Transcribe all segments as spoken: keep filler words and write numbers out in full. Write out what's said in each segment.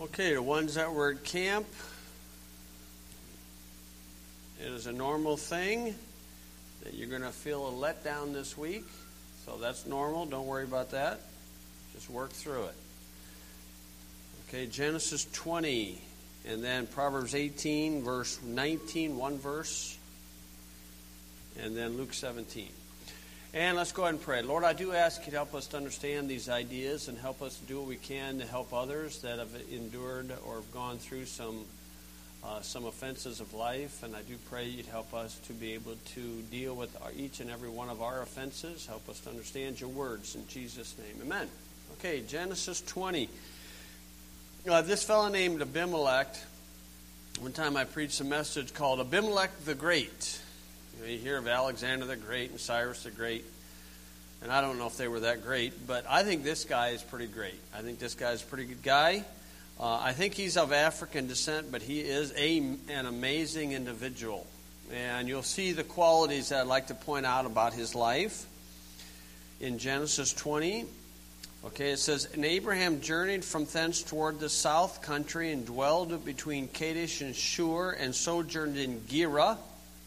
Okay, the ones that were at camp, it is a normal thing that you're going to feel a letdown this week. So that's normal. Don't worry about that. Just work through it. Okay, Genesis twenty, and then Proverbs eighteen, verse nineteen, one verse, and then Luke seventeen. And let's go ahead and pray. Lord, I do ask you to help us to understand these ideas and help us to do what we can to help others that have endured or have gone through some uh, some offenses of life. And I do pray you'd help us to be able to deal with our, each and every one of our offenses. Help us to understand your words. In Jesus' name, amen. Okay, Genesis twenty. Uh, this fellow named Abimelech, one time I preached a message called Abimelech the Great. You know, you hear of Alexander the Great and Cyrus the Great, and I don't know if they were that great, but I think this guy is pretty great. I think this guy's a pretty good guy. Uh, I think he's of African descent, but he is a, an amazing individual. And you'll see the qualities that I'd like to point out about his life in Genesis twenty. Okay, it says, And Abraham journeyed from thence toward the south country and dwelled between Kadesh and Shur and sojourned in Gerar.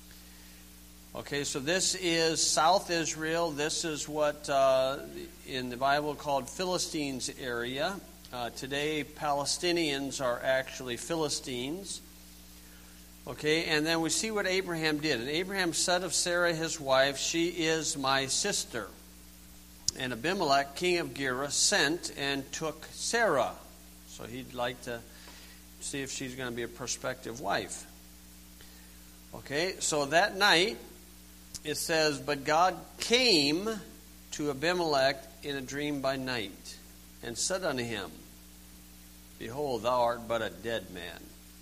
Okay, so this is South Israel. This is what uh, in the Bible called Philistines area. Uh, today, Palestinians are actually Philistines. Okay, and then we see what Abraham did. And Abraham said of Sarah his wife, She is my sister. And Abimelech, king of Gerar, sent and took Sarah. So he'd like to see if she's going to be a prospective wife. Okay, so that night, it says, But God came to Abimelech in a dream by night, and said unto him, Behold, thou art but a dead man.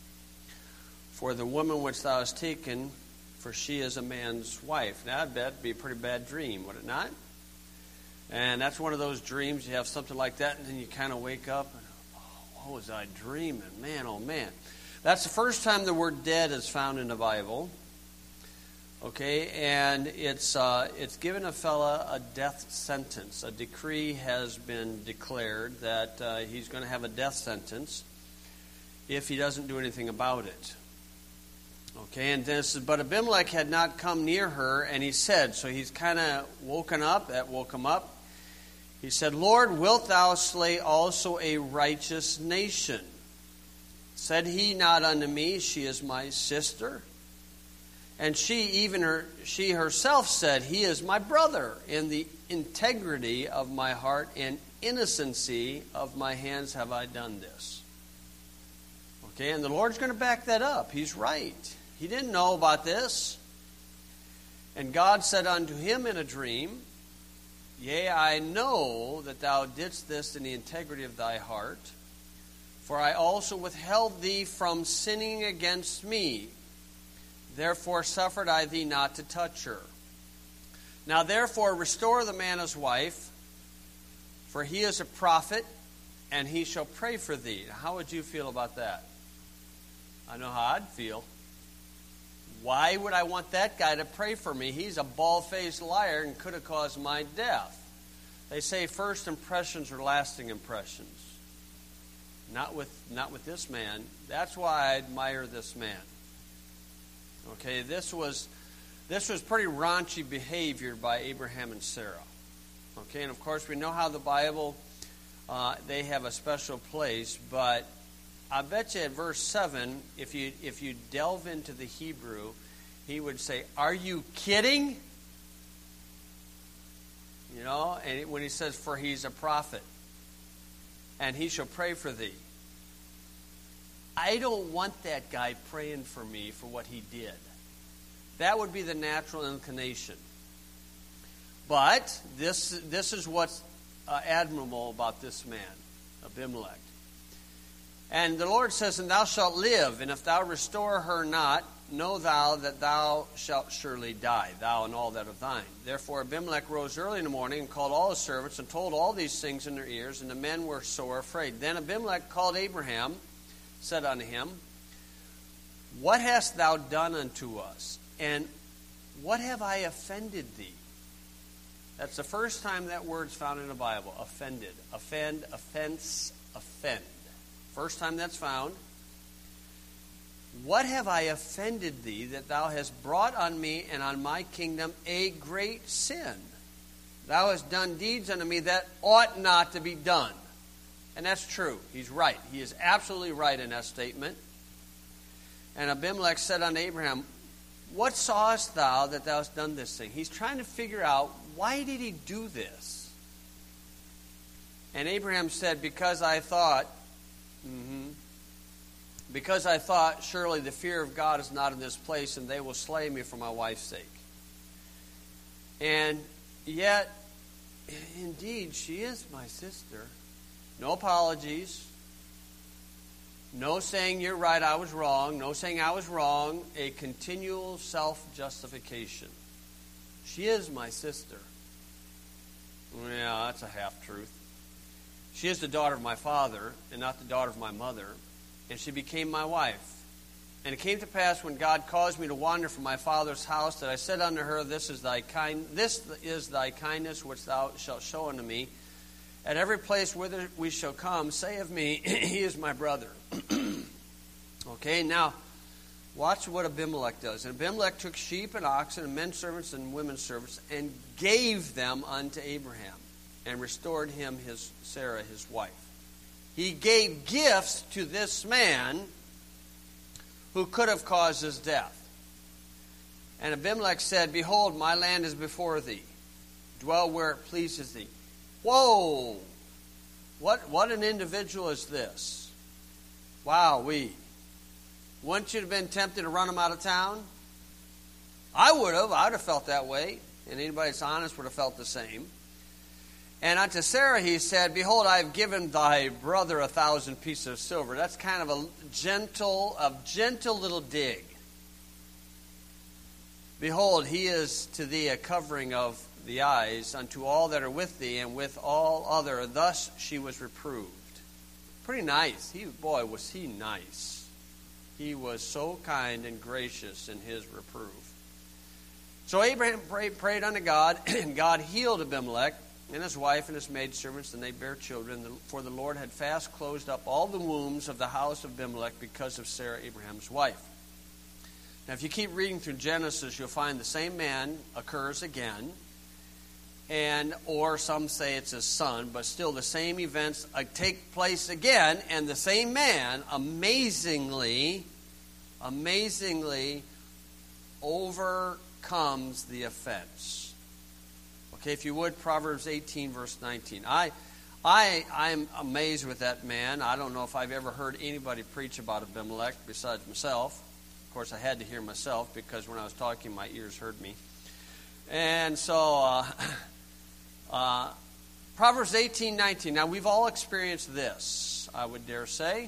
For the woman which thou hast taken, for she is a man's wife. Now, I bet it'd be a pretty bad dream, would it not? And that's one of those dreams, you have something like that, and then you kind of wake up, and, oh, what was I dreaming? Man, oh man. That's the first time the word dead is found in the Bible. Okay, and it's uh, it's given a fella a death sentence. A decree has been declared that uh, he's going to have a death sentence if he doesn't do anything about it. Okay, and this is, but Abimelech had not come near her, and he said, so he's kind of woken up, that woke him up. He said, Lord, wilt thou slay also a righteous nation? Said he not unto me, She is my sister? And she, even her, she herself said, He is my brother. In the integrity of my heart and innocency of my hands have I done this. Okay, and the Lord's going to back that up. He's right. He didn't know about this. And God said unto him in a dream, Yea, I know that thou didst this in the integrity of thy heart, for I also withheld thee from sinning against me. Therefore suffered I thee not to touch her. Now therefore restore the man his wife, for he is a prophet, and he shall pray for thee. Now, how would you feel about that? I know how I'd feel. Why would I want that guy to pray for me? He's a bald-faced liar and could have caused my death. They say first impressions are lasting impressions. Not with, not with this man. That's why I admire this man. Okay, this was this was pretty raunchy behavior by Abraham and Sarah. Okay, and of course we know how the Bible, uh, they have a special place, but I bet you at verse seven, if you if you delve into the Hebrew, he would say, Are you kidding? You know, and when he says, For he's a prophet, and he shall pray for thee. I don't want that guy praying for me for what he did. That would be the natural inclination. But this this is what's uh, admirable about this man, Abimelech. And the Lord says, And thou shalt live, and if thou restore her not, know thou that thou shalt surely die, thou and all that of thine. Therefore Abimelech rose early in the morning and called all his servants and told all these things in their ears, and the men were sore afraid. Then Abimelech called Abraham, said unto him, What hast thou done unto us? And what have I offended thee? That's the first time that word's found in the Bible, offended. Offend, offense, offend. First time that's found. What have I offended thee, that thou hast brought on me and on my kingdom a great sin? Thou hast done deeds unto me that ought not to be done. And that's true. He's right. He is absolutely right in that statement. And Abimelech said unto Abraham, what sawest thou that thou hast done this thing? He's trying to figure out, why did he do this? And Abraham said, because I thought, mm-hmm, because I thought, surely the fear of God is not in this place, and they will slay me for my wife's sake. And yet, indeed, she is my sister. No apologies. No saying you're right, I was wrong. No saying I was wrong. A continual self-justification. She is my sister. Yeah, that's a half-truth. She is the daughter of my father and not the daughter of my mother. And she became my wife. And it came to pass when God caused me to wander from my father's house that I said unto her, This is thy kind, this is thy kindness which thou shalt show unto me. At every place whither we shall come, say of me, he is my brother. Okay, now, watch what Abimelech does. And Abimelech took sheep and oxen and men servants and women servants and gave them unto Abraham and restored him his Sarah, his wife. He gave gifts to this man who could have caused his death. And Abimelech said, Behold, my land is before thee. Dwell where it pleases thee. Whoa! What, what an individual is this? Wow, we. Wouldn't you have been tempted to run him out of town? I would have. I would have felt that way. And anybody that's honest would have felt the same. And unto Sarah he said, Behold, I have given thy brother a thousand pieces of silver. That's kind of a gentle, a gentle little dig. Behold, he is to thee a covering of the eyes unto all that are with thee, and with all other. Thus she was reproved. Pretty nice. He, boy, was he nice. He was so kind and gracious in his reproof. So Abraham prayed, prayed unto God, and God healed Abimelech and his wife and his maidservants, and they bare children. For the Lord had fast closed up all the wombs of the house of Abimelech because of Sarah, Abraham's wife. Now, if you keep reading through Genesis, you'll find the same man occurs again. And or some say it's his son, but still the same events uh, take place again, and the same man amazingly, amazingly overcomes the offense. Okay, if you would, Proverbs eighteen, verse nineteen. I, I, I'm amazed with that man. I don't know if I've ever heard anybody preach about Abimelech besides myself. Of course, I had to hear myself because when I was talking, my ears heard me. And so, uh, uh, Proverbs eighteen, nineteen. Now, we've all experienced this, I would dare say.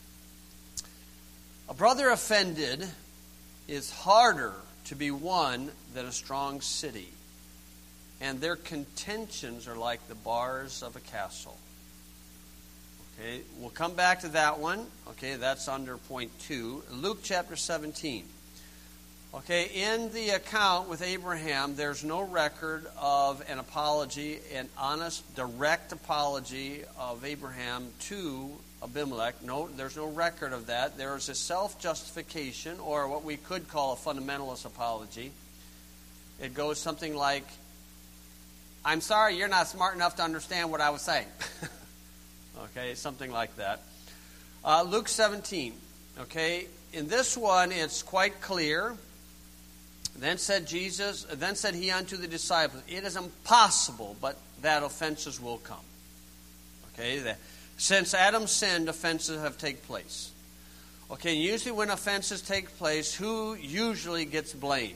A brother offended is harder to be won than a strong city, and their contentions are like the bars of a castle. Okay, we'll come back to that one. Okay, that's under point two. Luke chapter seventeen. Okay, in the account with Abraham, there's no record of an apology, an honest, direct apology of Abraham to Abimelech. No, there's no record of that. There is a self-justification, or what we could call a fundamentalist apology. It goes something like, I'm sorry you're not smart enough to understand what I was saying. Okay, something like that. Uh, Luke seventeen. Okay, in this one it's quite clear. Then said Jesus, then said he unto the disciples, It is impossible, but that offenses will come. Okay, that, since Adam sinned, offenses have taken place. Okay, usually when offenses take place, who usually gets blamed?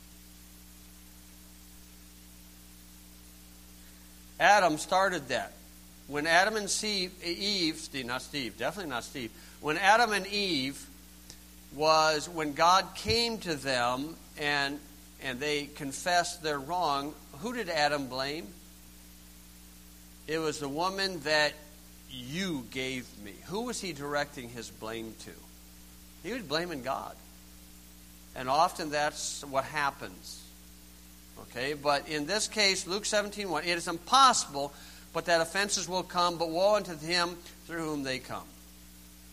Adam started that. When Adam and Steve, Eve, Steve, not Steve, definitely not Steve. When Adam and Eve was, when God came to them and and they confessed their wrong, who did Adam blame? It was the woman that you gave me. Who was he directing his blame to? He was blaming God. And often that's what happens. Okay, but in this case, Luke seventeen one, it is impossible, but that offenses will come, but woe unto him through whom they come.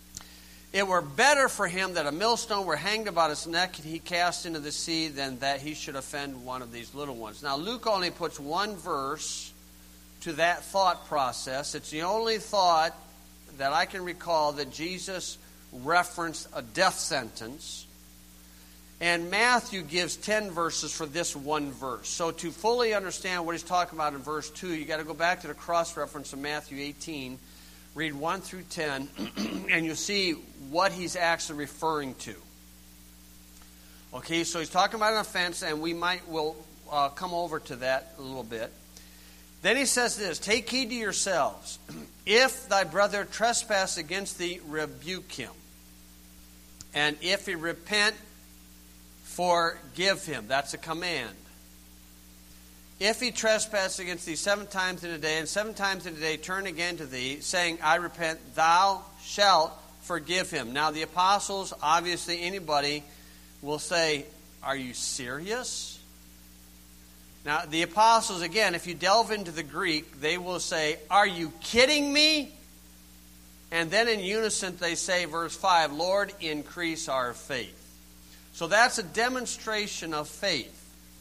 it were better for him that a millstone were hanged about his neck and he cast into the sea than that he should offend one of these little ones. Now, Luke only puts one verse to that thought process. It's the only thought that I can recall that Jesus referenced a death sentence. And Matthew gives ten verses for this one verse. So to fully understand what he's talking about in verse two, you've got to go back to the cross-reference of Matthew eighteen, read one through ten, and you'll see what he's actually referring to. Okay, so he's talking about an offense, and we might will uh, come over to that a little bit. Then he says this, take heed to yourselves. If thy brother trespass against thee, rebuke him. And if he repent, forgive him. That's a command. If he trespass against thee seven times in a day, and seven times in a day turn again to thee, saying, I repent, thou shalt forgive him. Now the apostles, obviously anybody, will say, are you serious? Now the apostles, again, if you delve into the Greek, they will say, are you kidding me? And then in unison they say, verse five, Lord, increase our faith. So that's a demonstration of faith,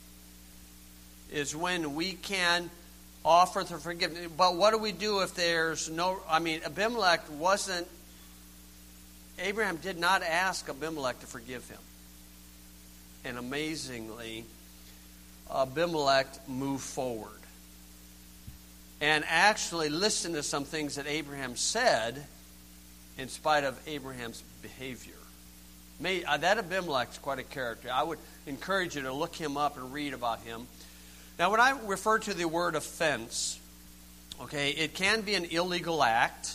is when we can offer the forgiveness. But what do we do if there's no, I mean, Abimelech wasn't, Abraham did not ask Abimelech to forgive him. And amazingly, Abimelech moved forward. And actually listened to some things that Abraham said in spite of Abraham's behavior. May, uh, that Abimelech's quite a character. I would encourage you to look him up and read about him. Now, when I refer to the word offense, okay, it can be an illegal act.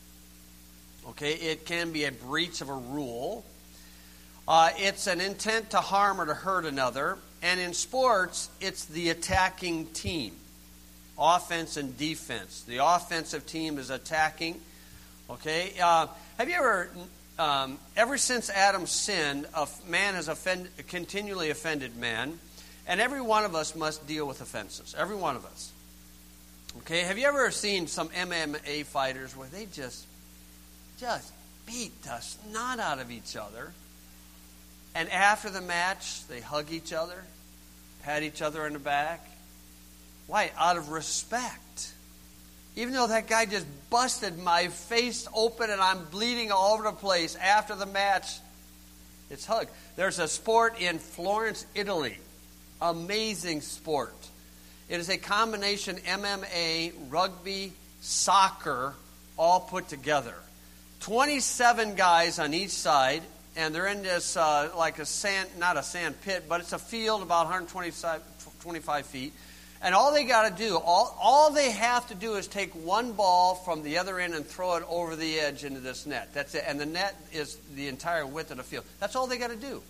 Okay, it can be a breach of a rule. Uh, it's an intent to harm or to hurt another. And in sports, it's the attacking team. Offense and defense. The offensive team is attacking. Okay, uh, have you ever... Um, ever since Adam sinned, a man has offended, continually offended man, and every one of us must deal with offenses. Every one of us. Okay, have you ever seen some M M A fighters where they just, just beat the snot out of each other, and after the match they hug each other, pat each other on the back? Why? Out of respect. Even though that guy just busted my face open and I'm bleeding all over the place after the match, it's hug. There's a sport in Florence, Italy. Amazing sport. It is a combination M M A, rugby, soccer, all put together. twenty-seven guys on each side, and they're in this, uh, like a sand, not a sand pit, but it's a field about one hundred twenty-five feet. And all they got to do, all, all they have to do is take one ball from the other end and throw it over the edge into this net. That's it. And the net is the entire width of the field. That's all they got to do.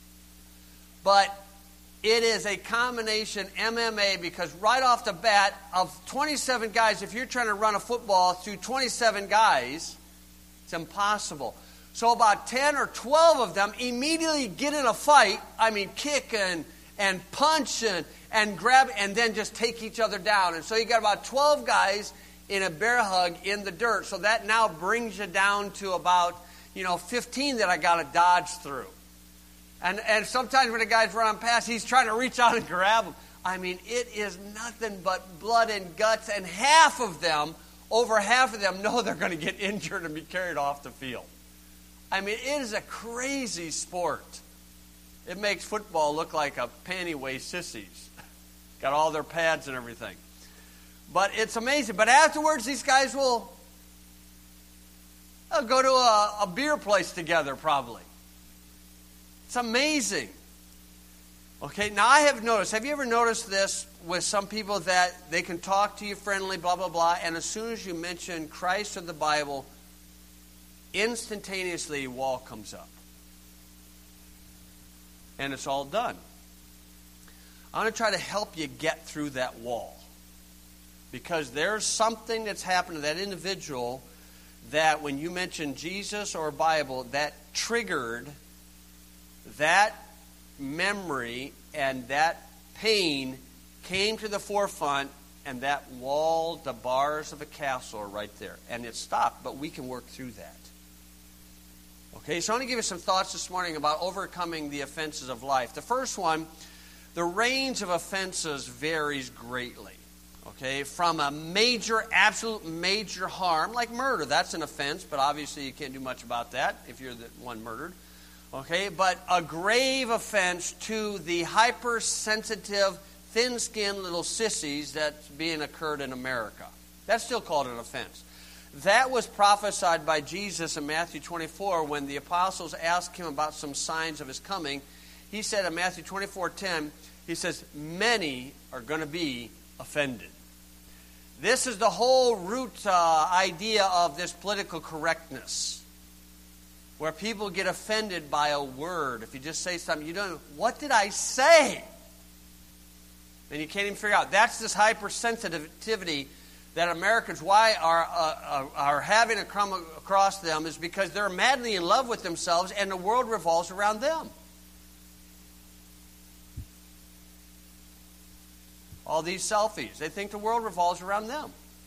But it is a combination M M A, because right off the bat, of twenty-seven guys, if you're trying to run a football through twenty-seven guys, it's impossible. So about ten or twelve of them immediately get in a fight. I mean, kick and, and punch and... and grab, and then just take each other down. And so you got about twelve guys in a bear hug in the dirt. So that now brings you down to about, you know, fifteen that I got to dodge through. And and sometimes when the guy's running past, he's trying to reach out and grab them. I mean, it is nothing but blood and guts. And half of them, over half of them, know they're going to get injured and be carried off the field. I mean, it is a crazy sport. It makes football look like a panty-waist sissies. Got all their pads and everything. But it's amazing. But afterwards, these guys will they'll go to a, a beer place together, probably. It's amazing. Okay, now I have noticed, have you ever noticed this with some people, that they can talk to you friendly, blah, blah, blah, and as soon as you mention Christ or the Bible, instantaneously a wall comes up. And it's all done. I want to try to help you get through that wall. Because there's something that's happened to that individual that when you mention Jesus or Bible, that triggered that memory, and that pain came to the forefront, and that wall, the bars of a castle are right there. And it stopped, but we can work through that. Okay, so I want to give you some thoughts this morning about overcoming the offenses of life. The first one, the range of offenses varies greatly. Okay, from a major, absolute major harm, like murder, that's an offense, but obviously you can't do much about that if you're the one murdered. Okay, but a grave offense to the hypersensitive, thin-skinned little sissies that's being occurred in America. That's still called an offense. That was prophesied by Jesus in Matthew twenty-four when the apostles asked him about some signs of his coming. He said in Matthew twenty-four ten, he says, many are going to be offended. This is the whole root uh, idea of this political correctness, where people get offended by a word. If you just say something, you don't know, what did I say? And you can't even figure out. That's this hypersensitivity that Americans, why are uh, are having to come across them, is because they're madly in love with themselves and the world revolves around them. All these selfies, they think the world revolves around them.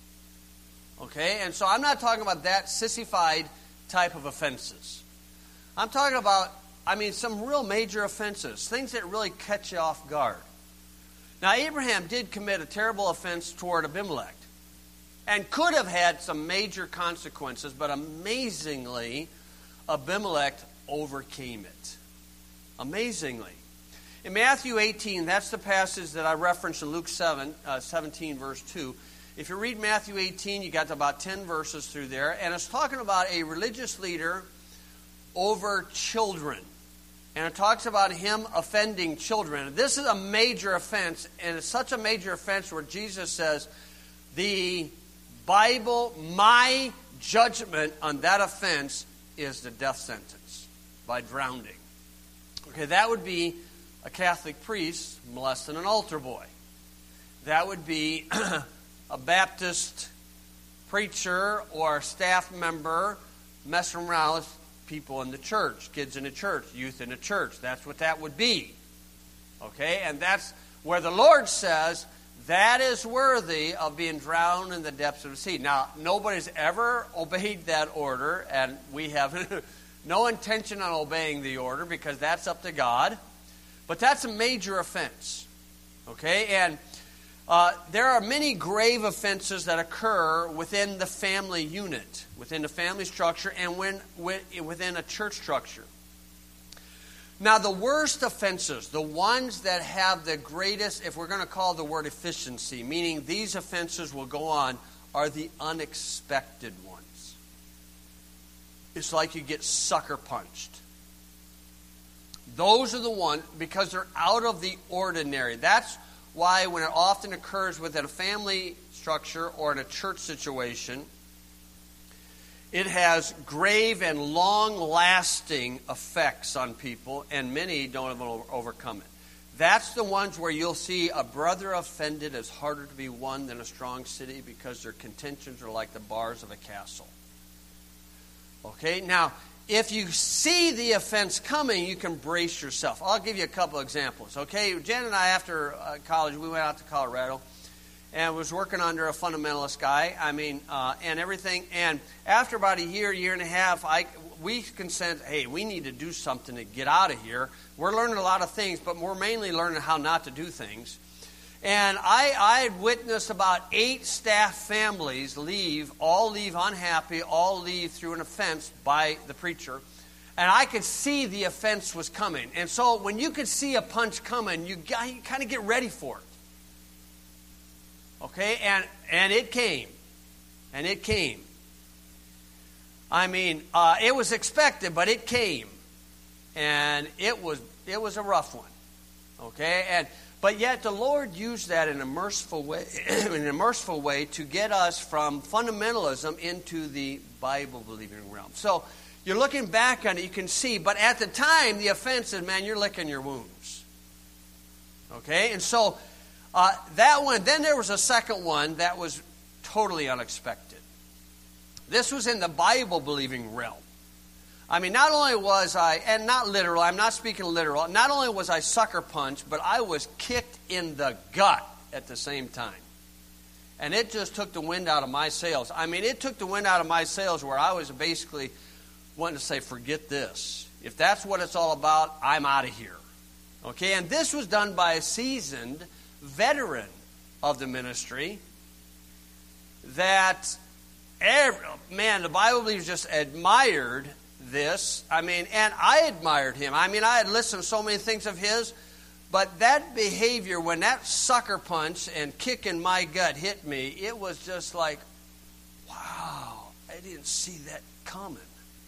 Okay, and so I'm not talking about that sissified type of offenses. I'm talking about, I mean, some real major offenses, things that really catch you off guard. Now, Abraham did commit a terrible offense toward Abimelech and could have had some major consequences, but amazingly, Abimelech overcame it. Amazingly. In Matthew eighteen, that's the passage that I referenced in Luke seven, uh, seventeen, verse two. If you read Matthew eighteen, you got about ten verses through there, and it's talking about a religious leader over children. And it talks about him offending children. This is a major offense, and it's such a major offense where Jesus says, the Bible, my judgment on that offense is the death sentence by drowning. Okay, that would be a Catholic priest molesting an altar boy. That would be a Baptist preacher or staff member messing around with people in the church, kids in the church, youth in the church. That's what that would be. Okay, and that's where the Lord says that is worthy of being drowned in the depths of the sea. Now, nobody's ever obeyed that order, and we have no intention on obeying the order because that's up to God. But that's a major offense. Okay, and uh, there are many grave offenses that occur within the family unit, within the family structure, and when, within a church structure. Now, the worst offenses, the ones that have the greatest, if we're going to call the word efficiency, meaning these offenses will go on, are the unexpected ones. It's like you get sucker punched. Those are the ones, because they're out of the ordinary. That's why when it often occurs within a family structure or in a church situation, it has grave and long-lasting effects on people, and many don't even overcome it. That's the ones where you'll see a brother offended is harder to be won than a strong city because their contentions are like the bars of a castle. Okay, now, if you see the offense coming, you can brace yourself. I'll give you a couple examples. Okay, Jen and I, after uh, college, we went out to Colorado and was working under a fundamentalist guy. I mean, uh, and everything. And after about a year, year and a half, I we can sense, hey, we need to do something to get out of here. We're learning a lot of things, but we're mainly learning how not to do things. And I, I had witnessed about eight staff families leave, all leave unhappy, all leave through an offense by the preacher. And I could see the offense was coming. And so when you could see a punch coming, you, got, you kind of get ready for it. Okay? And, and it came. And it came. I mean, uh, it was expected, but it came. And it was it was a rough one. Okay? And But yet the Lord used that in a merciful way, in a merciful way to get us from fundamentalism into the Bible-believing realm. So you're looking back on it, you can see, but at the time, the offense is, man, you're licking your wounds. Okay? And so uh, that one, then there was a second one that was totally unexpected. This was in the Bible-believing realm. I mean, not only was I, and not literal, I'm not speaking literal, not only was I sucker punched, but I was kicked in the gut at the same time. And it just took the wind out of my sails. I mean, it took the wind out of my sails where I was basically wanting to say, forget this. If that's what it's all about, I'm out of here. Okay, and this was done by a seasoned veteran of the ministry that, every, man, the Bible believers just admired this. I mean, and I admired him. I mean, I had listened to so many things of his, but that behavior, when that sucker punch and kick in my gut hit me, it was just like, wow, I didn't see that coming.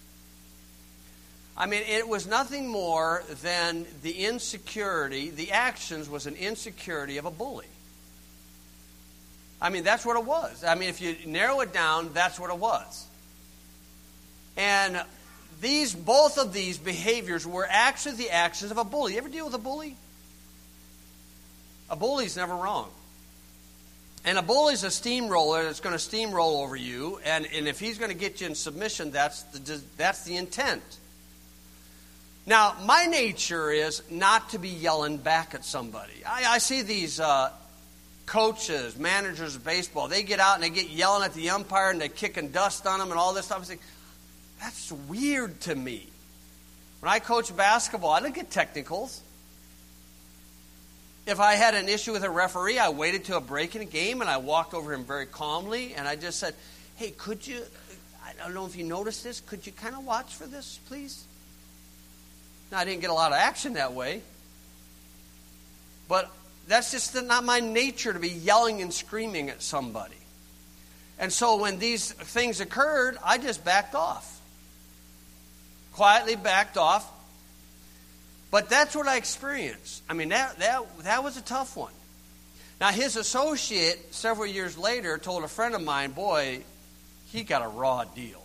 I mean, it was nothing more than the insecurity, the actions was an insecurity of a bully. I mean, that's what it was. I mean, if you narrow it down, that's what it was. And these, both of these behaviors were actually the actions of a bully. You ever deal with a bully? A bully's never wrong. And a bully's a steamroller that's going to steamroll over you. And, and if he's going to get you in submission, that's the, that's the intent. Now, my nature is not to be yelling back at somebody. I, I see these uh, coaches, managers of baseball. They get out and they get yelling at the umpire and they're kicking dust on them and all this stuff. I think, that's weird to me. When I coach basketball, I don't get technicals. If I had an issue with a referee, I waited till a break in a game and I walked over him very calmly and I just said, hey, could you, I don't know if you noticed this, could you kind of watch for this, please? Now, I didn't get a lot of action that way, but that's just not my nature to be yelling and screaming at somebody. And so when these things occurred, I just backed off. Quietly backed off. But that's what I experienced. I mean, that, that, that was a tough one. Now, his associate, several years later, told a friend of mine, boy, he got a raw deal.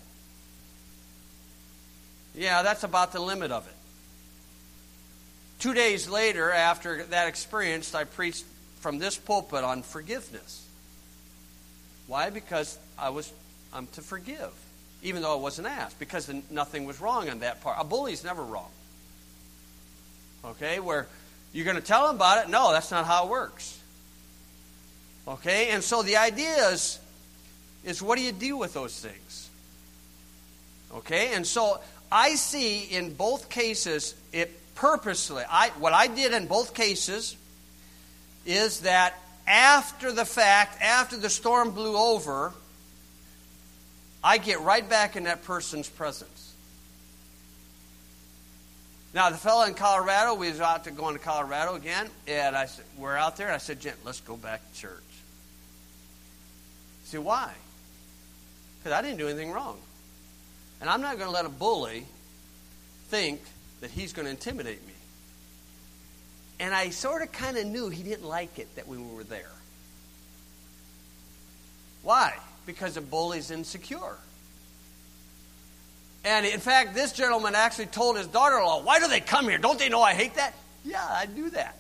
Yeah, that's about the limit of it. Two days later, after that experience, I preached from this pulpit on forgiveness. Why? Because I was, I'm to forgive, even though I wasn't asked, because nothing was wrong on that part. A bully's never wrong. Okay, where you're going to tell them about it? No, that's not how it works. Okay, and so the idea is, is what do you do with those things? Okay, and so I see in both cases it purposely. I what I did in both cases is that after the fact, after the storm blew over, I get right back in that person's presence. Now, the fellow in Colorado, we was out to going to Colorado again, and I said, we're out there, and I said, Jen, let's go back to church. See, why? Because I didn't do anything wrong. And I'm not going to let a bully think that he's going to intimidate me. And I sort of kind of knew he didn't like it that we were there. Why? Because a bully's insecure. And in fact, this gentleman actually told his daughter-in-law, why do they come here? Don't they know I hate that? Yeah, I do that.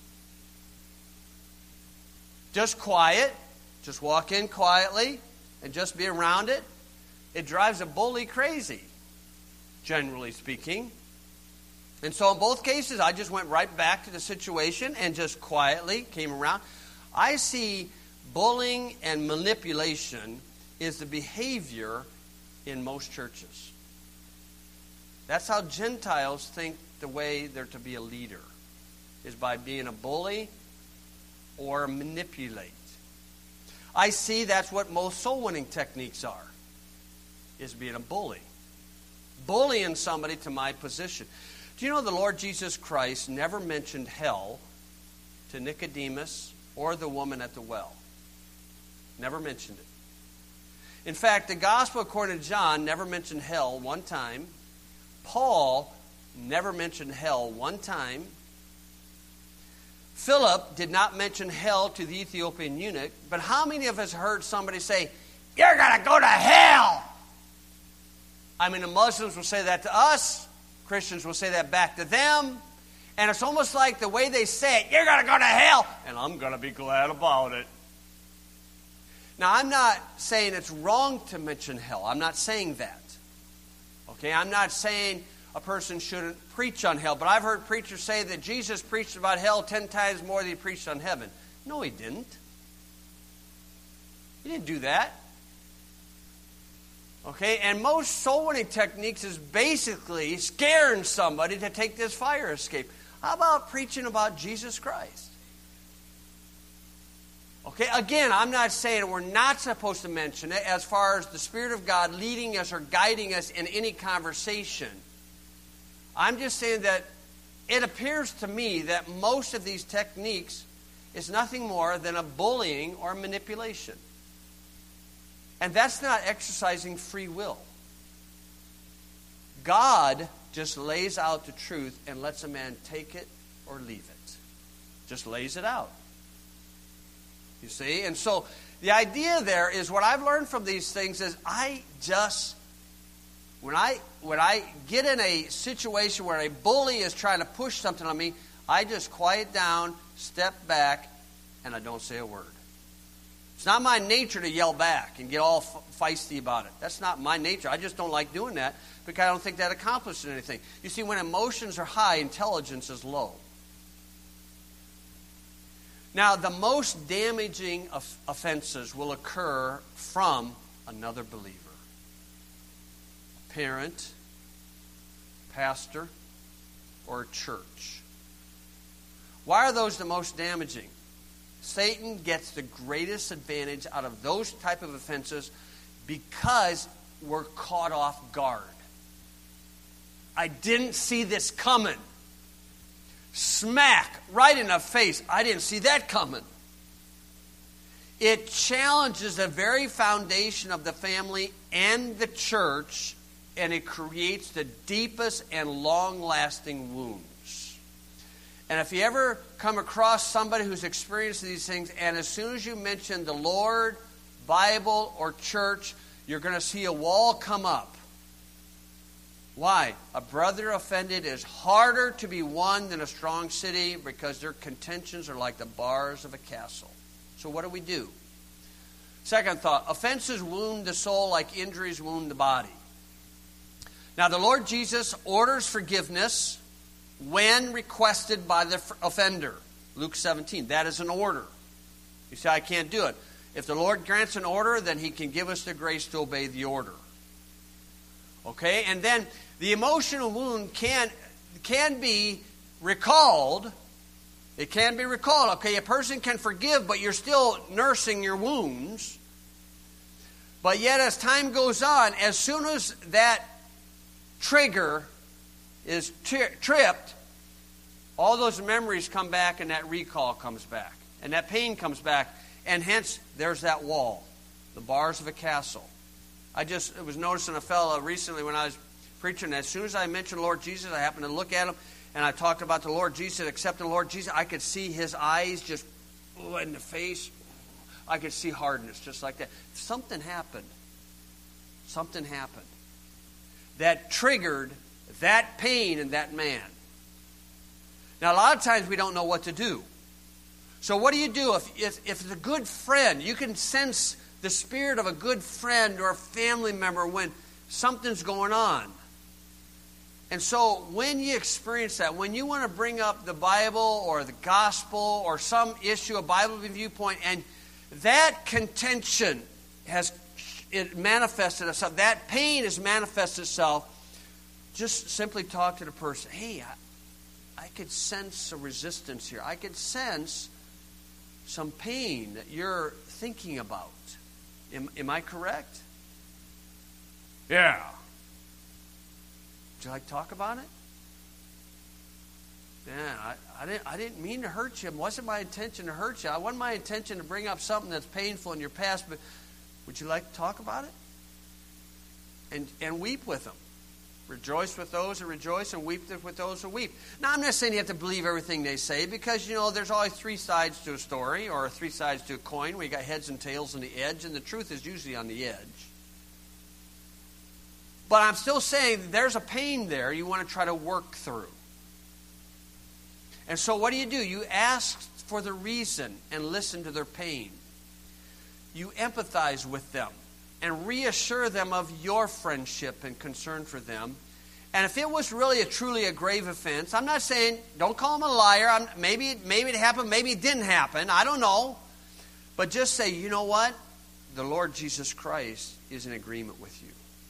Just quiet. Just walk in quietly and just be around it. It drives a bully crazy, generally speaking. And so in both cases, I just went right back to the situation and just quietly came around. I see bullying and manipulation is the behavior in most churches. That's how Gentiles think the way they're to be a leader, is by being a bully or manipulate. I see that's what most soul-winning techniques are, is being a bully. Bullying somebody to my position. Do you know the Lord Jesus Christ never mentioned hell to Nicodemus or the woman at the well? Never mentioned it. In fact, the gospel according to John never mentioned hell one time. Paul never mentioned hell one time. Philip did not mention hell to the Ethiopian eunuch. But how many of us heard somebody say, you're going to go to hell? I mean, the Muslims will say that to us. Christians will say that back to them. And it's almost like the way they say it, you're going to go to hell, and I'm going to be glad about it. Now, I'm not saying it's wrong to mention hell. I'm not saying that. Okay, I'm not saying a person shouldn't preach on hell, but I've heard preachers say that Jesus preached about hell ten times more than he preached on heaven. No, he didn't. He didn't do that. Okay, and most soul winning techniques is basically scaring somebody to take this fire escape. How about preaching about Jesus Christ? Okay, again, I'm not saying we're not supposed to mention it as far as the Spirit of God leading us or guiding us in any conversation. I'm just saying that it appears to me that most of these techniques is nothing more than a bullying or manipulation. And that's not exercising free will. God just lays out the truth and lets a man take it or leave it. Just lays it out. You see? And so the idea there is what I've learned from these things is I just, when I when I get in a situation where a bully is trying to push something on me, I just quiet down, step back, and I don't say a word. It's not my nature to yell back and get all feisty about it. That's not my nature. I just don't like doing that because I don't think that accomplishes anything. You see, when emotions are high, intelligence is low. Now, the most damaging of offenses will occur from another believer. Parent, pastor, or church. Why are those the most damaging? Satan gets the greatest advantage out of those type of offenses because we're caught off guard. I didn't see this coming. Smack right in the face. I didn't see that coming. It challenges the very foundation of the family and the church, and it creates the deepest and long-lasting wounds. And if you ever come across somebody who's experienced these things, and as soon as you mention the Lord, Bible, or church, you're going to see a wall come up. Why? A brother offended is harder to be won than a strong city because their contentions are like the bars of a castle. So what do we do? Second thought, offenses wound the soul like injuries wound the body. Now the Lord Jesus orders forgiveness when requested by the offender. Luke seventeen, that is an order. You say, I can't do it. If the Lord grants an order, then He can give us the grace to obey the order. Okay, and then the emotional wound can, can be recalled. It can be recalled. Okay, a person can forgive, but you're still nursing your wounds. But yet as time goes on, as soon as that trigger is tri- tripped, all those memories come back and that recall comes back. And that pain comes back. And hence, there's that wall. The bars of a castle. I just was noticing a fellow recently when I was preaching. As soon as I mentioned Lord Jesus, I happened to look at him. And I talked about the Lord Jesus, accepting the Lord Jesus. I could see his eyes just in the face. I could see hardness just like that. Something happened. Something happened. That triggered that pain in that man. Now, a lot of times we don't know what to do. So what do you do if, if, if it's a good friend? You can sense the spirit of a good friend or a family member when something's going on. And so when you experience that, when you want to bring up the Bible or the gospel or some issue, a Bible viewpoint, and that contention has it manifested itself, that pain has manifested itself, just simply talk to the person. Hey, I, I could sense a resistance here. I could sense some pain that you're thinking about. Am, am I correct? Yeah. Would you like to talk about it? Man, I, I didn't I didn't mean to hurt you. It wasn't my intention to hurt you. It wasn't my intention to bring up something that's painful in your past, but would you like to talk about it? And and weep with them. Rejoice with those who rejoice and weep with those who weep. Now, I'm not saying you have to believe everything they say because, you know, there's always three sides to a story or three sides to a coin where you got heads and tails on the edge, and the truth is usually on the edge. But I'm still saying there's a pain there you want to try to work through. And so what do you do? You ask for the reason and listen to their pain. You empathize with them and reassure them of your friendship and concern for them. And if it was really a truly a grave offense, I'm not saying don't call them a liar. I'm, maybe, maybe it happened, maybe it didn't happen. I don't know. But just say, you know what? The Lord Jesus Christ is in agreement with you.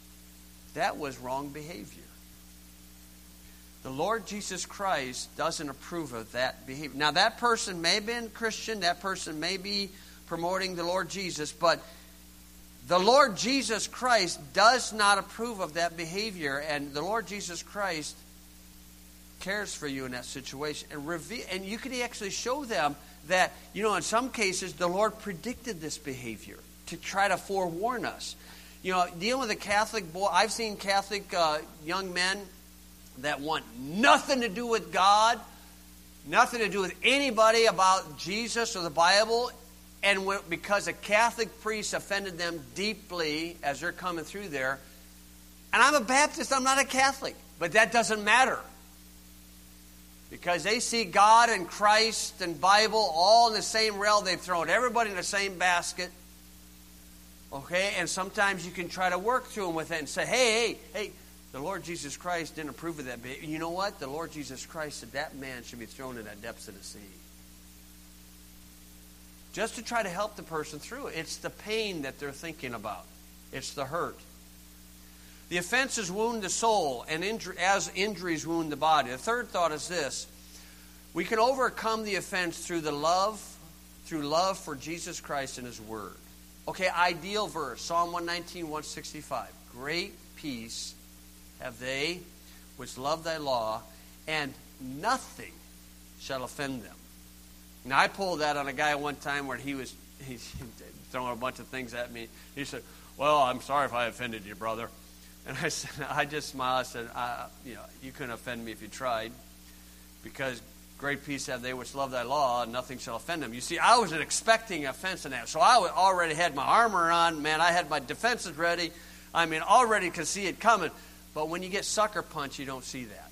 that was wrong behavior. The Lord Jesus Christ doesn't approve of that behavior. Now, that person may have been Christian, that person may be promoting the Lord Jesus, but the Lord Jesus Christ does not approve of that behavior, and the Lord Jesus Christ cares for you in that situation. And, reveal, and you can actually show them that, you know, in some cases, the Lord predicted this behavior to try to forewarn us. You know, dealing with a Catholic boy, I've seen Catholic uh, young men that want nothing to do with God, nothing to do with anybody about Jesus or the Bible, and when, because a Catholic priest offended them deeply as they're coming through there. And I'm a Baptist, I'm not a Catholic, but that doesn't matter. Because they see God and Christ and Bible all in the same realm. They've thrown everybody in the same basket. Okay? And sometimes you can try to work through them with it and say, hey, hey, hey, the Lord Jesus Christ didn't approve of that behavior. You know what? The Lord Jesus Christ said that man should be thrown in the depths of the sea. Just to try to help the person through it. It's the pain that they're thinking about. It's the hurt. The offenses wound the soul, and injury, as injuries wound the body. The third thought is this. We can overcome the offense through the love, through love for Jesus Christ and His Word. Okay, ideal verse, Psalm one nineteen, one sixty-five. Great peace have they which love thy law, and nothing shall offend them. Now, I pulled that on a guy one time where he was he, throwing a bunch of things at me. He said, well, I'm sorry if I offended you, brother. And I said, I just smiled. I said, I, you know, you couldn't offend me if you tried, because great peace have they which love thy law, and nothing shall offend them. You see, I wasn't expecting offense in that. So I already had my armor on. Man, I had my defenses ready. I mean, already could see it coming. But when you get sucker punched, you don't see that.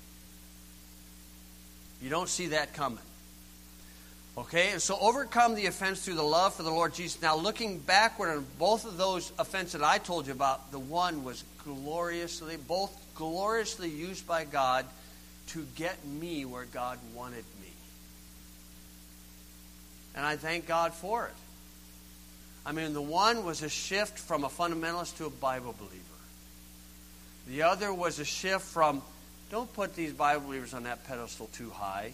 You don't see that coming. Okay, and so overcome the offense through the love for the Lord Jesus. Now, looking backward on both of those offenses that I told you about, the one was gloriously, both gloriously used by God to get me where God wanted me. And I thank God for it. I mean, the one was a shift from a fundamentalist to a Bible believer. The other was a shift from, don't put these Bible believers on that pedestal too high.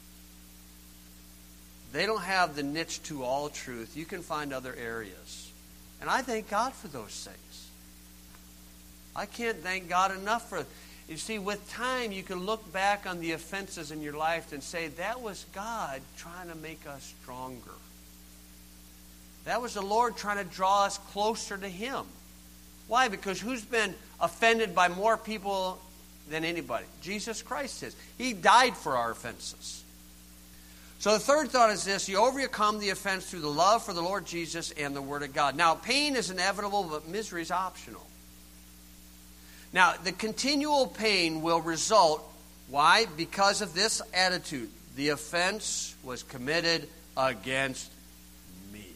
They don't have the niche to all truth. You can find other areas. And I thank God for those things. I can't thank God enough for it. You see, with time, you can look back on the offenses in your life and say, that was God trying to make us stronger. That was the Lord trying to draw us closer to Him. Why? Because who's been offended by more people than anybody? Jesus Christ is. He died for our offenses. So the third thought is this. You overcome the offense through the love for the Lord Jesus and the Word of God. Now, pain is inevitable, but misery is optional. Now, the continual pain will result. Why? Because of this attitude. The offense was committed against me.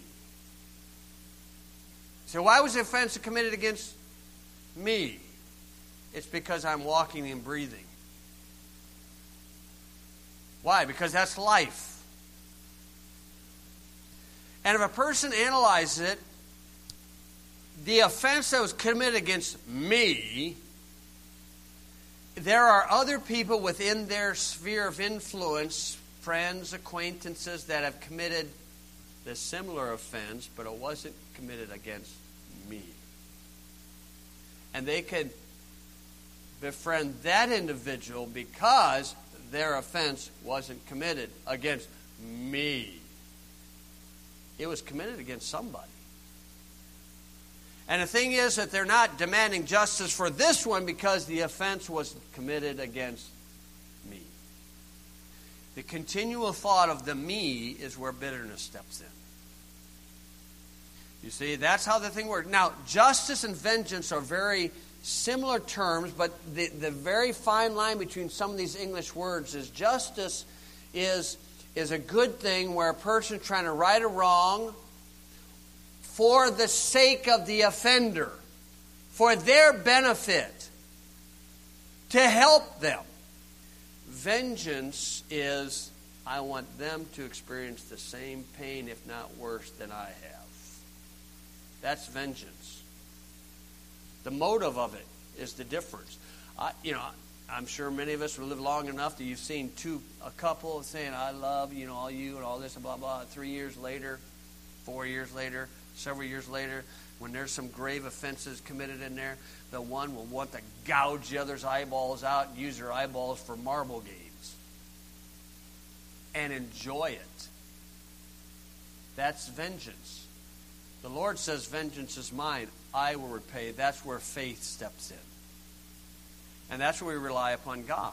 So why was the offense committed against me? It's because I'm walking and breathing. Why? Because that's life. And if a person analyzes it, the offense that was committed against me, there are other people within their sphere of influence, friends, acquaintances, that have committed the similar offense, but it wasn't committed against me. And they could befriend that individual because their offense wasn't committed against me. It was committed against somebody. And the thing is that they're not demanding justice for this one because the offense was committed against me. The continual thought of the me is where bitterness steps in. You see, that's how the thing works. Now, justice and vengeance are very similar terms, but the, the very fine line between some of these English words is justice is, is a good thing where a person is trying to right a wrong for the sake of the offender, for their benefit, to help them. Vengeance is, I want them to experience the same pain, if not worse, than I have. That's vengeance. The motive of it is the difference. I, you know, I'm sure many of us will live long enough that you've seen two, a couple saying, I love, you know, all you and all this and blah, blah. Three years later, four years later, several years later, when there's some grave offenses committed in there, the one will want to gouge the other's eyeballs out and use their eyeballs for marble games. And enjoy it. That's vengeance. The Lord says, vengeance is mine. I will repay. That's where faith steps in. And that's where we rely upon God.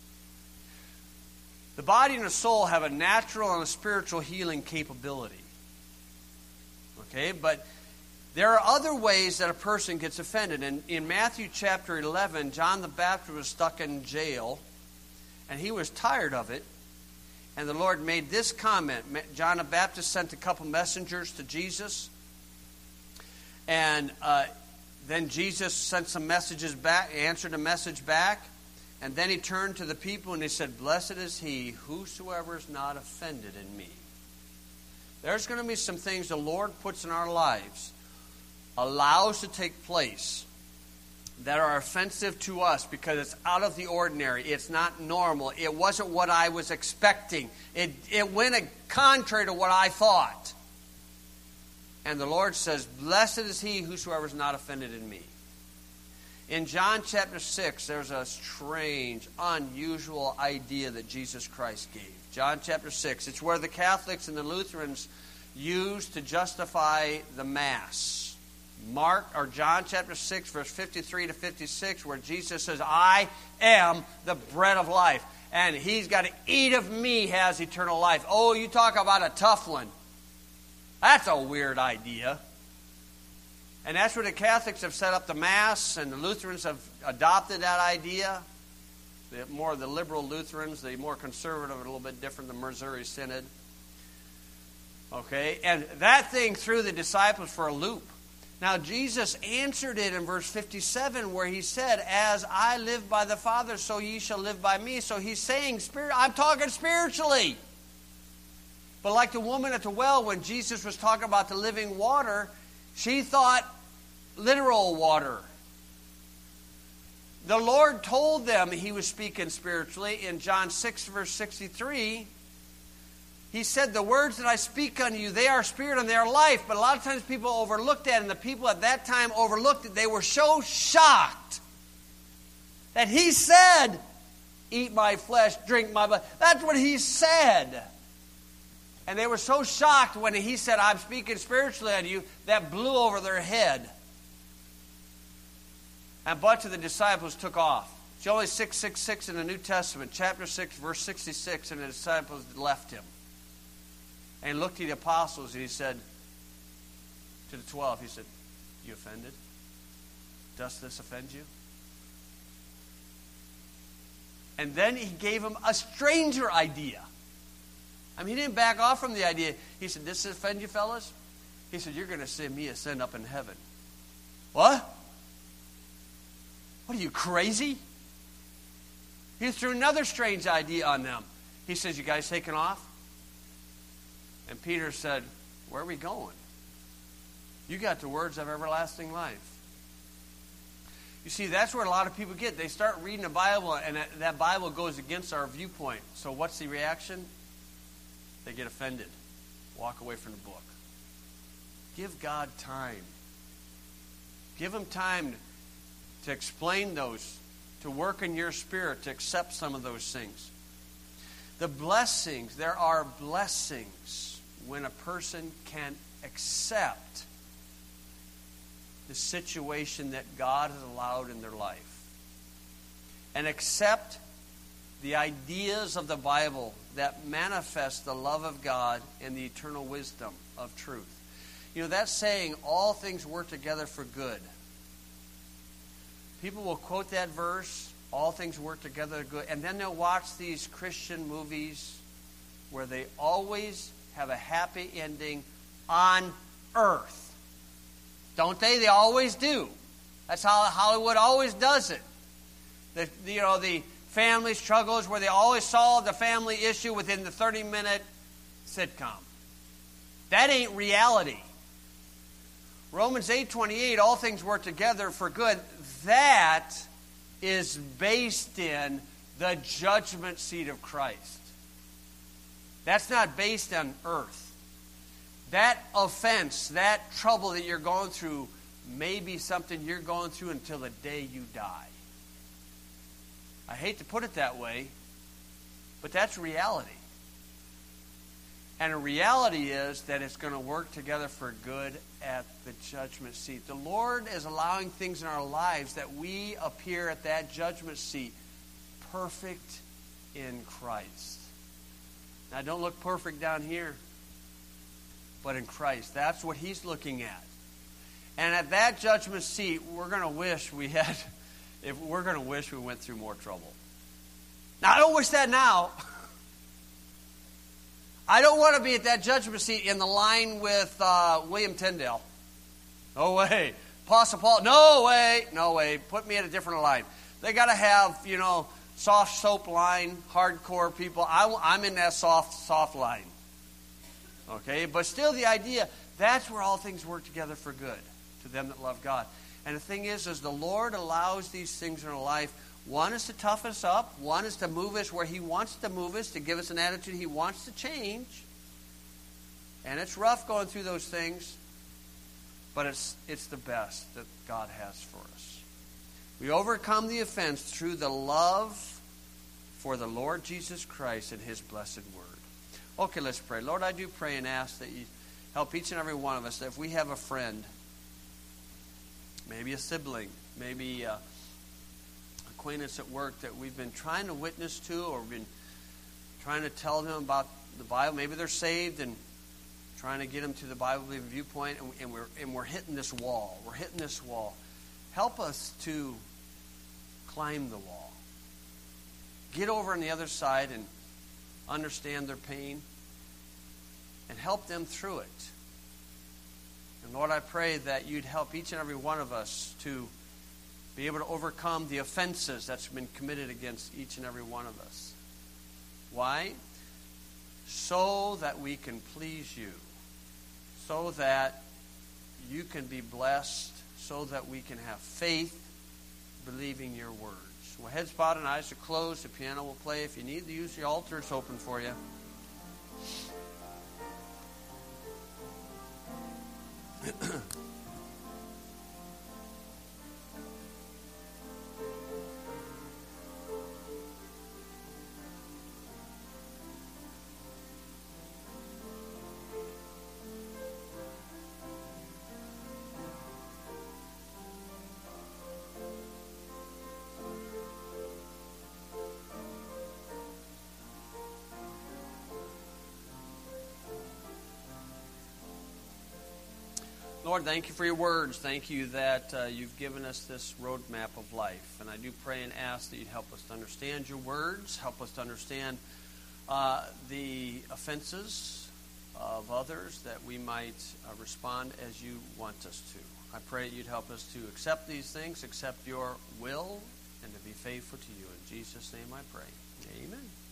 The body and the soul have a natural and a spiritual healing capability. Okay, but there are other ways that a person gets offended. And in Matthew chapter eleven, John the Baptist was stuck in jail, and he was tired of it. And the Lord made this comment. John the Baptist sent a couple messengers to Jesus. And uh, then Jesus sent some messages back, answered a message back. And then he turned to the people and he said, blessed is he, whosoever is not offended in me. There's going to be some things the Lord puts in our lives, allows to take place, that are offensive to us because it's out of the ordinary. It's not normal. It wasn't what I was expecting. It, it went contrary to what I thought. And the Lord says, blessed is he whosoever is not offended in me. In John chapter six, there's a strange, unusual idea that Jesus Christ gave. John chapter six, it's where the Catholics and the Lutherans use to justify the Mass. Mark or John chapter six, verse fifty-three to fifty-six, where Jesus says, I am the bread of life. And he's got to eat of me has eternal life. Oh, you talk about a tough one. That's a weird idea. And that's where the Catholics have set up the Mass, and the Lutherans have adopted that idea. The more the liberal Lutherans, the more conservative, a little bit different, the Missouri Synod. Okay, and that thing threw the disciples for a loop. Now, Jesus answered it in verse fifty-seven where he said, as I live by the Father, so ye shall live by me. So he's saying, spirit, I'm talking spiritually. But like the woman at the well, when Jesus was talking about the living water, she thought literal water. The Lord told them he was speaking spiritually. In John six, verse sixty-three, he said, the words that I speak unto you, they are spirit and they are life. But a lot of times people overlooked that, and the people at that time overlooked it. They were so shocked that he said, eat my flesh, drink my blood. That's what he said. And they were so shocked when he said, I'm speaking spiritually unto you, that blew over their head. And a bunch of the disciples took off. It's only six six six in the New Testament, chapter six, verse sixty-six, and the disciples left him. And he looked at the apostles and he said, to the twelve, he said, you offended? Does this offend you? And then he gave them a stranger idea. I mean, he didn't back off from the idea. He said, does this offend you, fellas? He said, you're going to see me ascend up in heaven. What? What are you, crazy? He threw another strange idea on them. He says, you guys taking off? And Peter said, where are we going? You got the words of everlasting life. You see, that's where a lot of people get. They start reading the Bible, and that, that Bible goes against our viewpoint. So what's the reaction? They get offended. Walk away from the book. Give God time. Give him time to explain those, to work in your spirit, to accept some of those things. The blessings, there are blessings when a person can accept the situation that God has allowed in their life. And accept the ideas of the Bible that manifest the love of God and the eternal wisdom of truth. You know, that saying, all things work together for good. People will quote that verse, all things work together for good, and then they'll watch these Christian movies where they always have a happy ending on earth. Don't they? They always do. That's how Hollywood always does it. The, you know, the family struggles where they always solve the family issue within the thirty-minute sitcom. That ain't reality. Romans eight twenty-eight, all things work together for good. That is based in the judgment seat of Christ. That's not based on earth. That offense, that trouble that you're going through may be something you're going through until the day you die. I hate to put it that way, but that's reality. And the reality is that it's going to work together for good at the judgment seat. The Lord is allowing things in our lives that we appear at that judgment seat perfect in Christ. Now, don't look perfect down here, but in Christ. That's what He's looking at. And at that judgment seat, we're going to wish we had, if we're going to wish we went through more trouble. Now, I don't wish that now. I don't want to be at that judgment seat in the line with uh, William Tyndale. No way. Apostle Paul, no way. No way. Put me at a different line. They got to have, you know, soft soap line, hardcore people. I, I'm in that soft, soft line. Okay? But still the idea, that's where all things work together for good to them that love God. And the thing is, is the Lord allows these things in our life. One is to toughen us up. One is to move us where He wants to move us, to give us an attitude He wants to change. And it's rough going through those things, but it's it's the best that God has for us. We overcome the offense through the love for the Lord Jesus Christ and His blessed word. Okay, let's pray. Lord, I do pray and ask that You help each and every one of us, that if we have a friend, maybe a sibling, maybe a acquaintance at work that we've been trying to witness to, or we've been trying to tell them about the Bible. Maybe they're saved and trying to get them to the Bible-believing viewpoint, and, and we're and we're hitting this wall. We're hitting this wall. Help us to climb the wall. Get over on the other side and understand their pain and help them through it. And Lord, I pray that You'd help each and every one of us to be able to overcome the offenses that's been committed against each and every one of us. Why? So that we can please You. So that You can be blessed. So that we can have faith, believing Your words. Well, heads bowed and eyes are closed. The piano will play. If you need to use the altar, it's open for you. Lord, thank You for Your words. Thank You that uh, You've given us this roadmap of life. And I do pray and ask that You'd help us to understand Your words, help us to understand uh, the offenses of others, that we might uh, respond as You want us to. I pray that You'd help us to accept these things, accept Your will, and to be faithful to You. In Jesus' name I pray. Amen.